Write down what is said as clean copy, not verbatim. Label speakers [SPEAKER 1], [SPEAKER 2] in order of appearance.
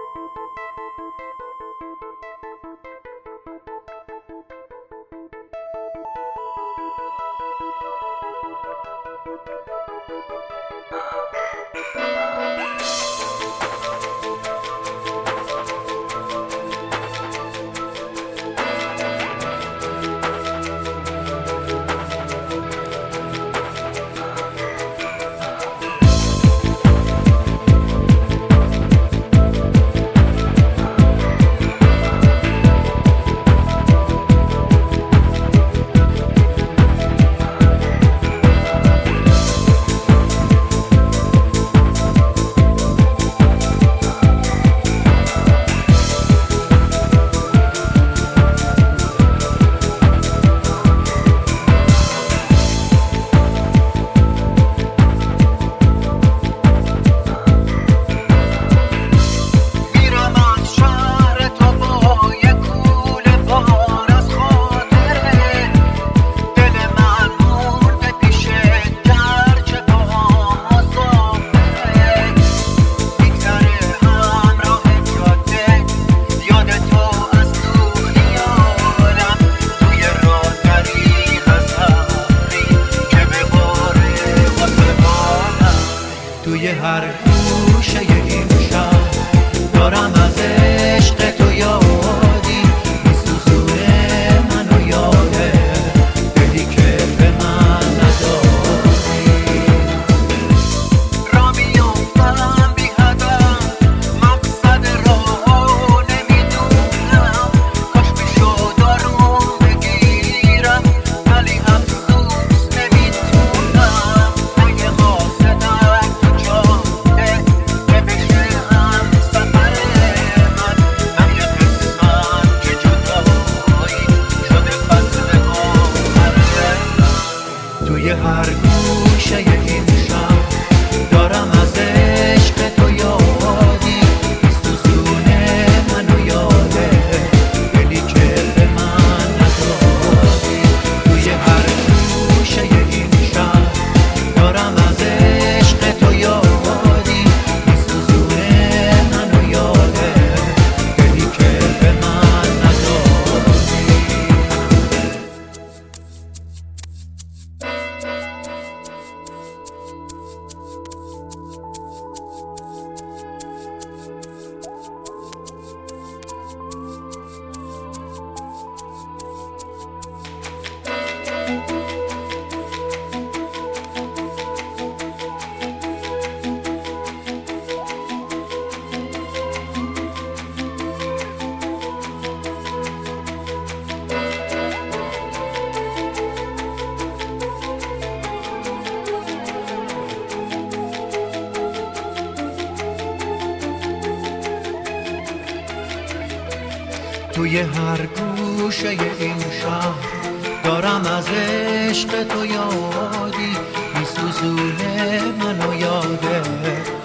[SPEAKER 1] توی هر گوشه این شهر دارم از عشق تو یادی میسوزونه منو یاده دلی که به من ندادی را میافتم بی هدف مقصد راهو نمیدونم کاش میشد آروم بگیرم ولی افسوس نمیتونم اگه قاصدم توی هر گوشه این شهر دارم از عشق تو یادی میسوزونه منو یاده دلی که به من ندادی توی هر گوشه این شهر دارم از عشق تو یادی میسوزونه منو یاده دلی که به من ندادی توی هر گوشه این شهر دارم از عشق تو یادی میسوزونه منو یاده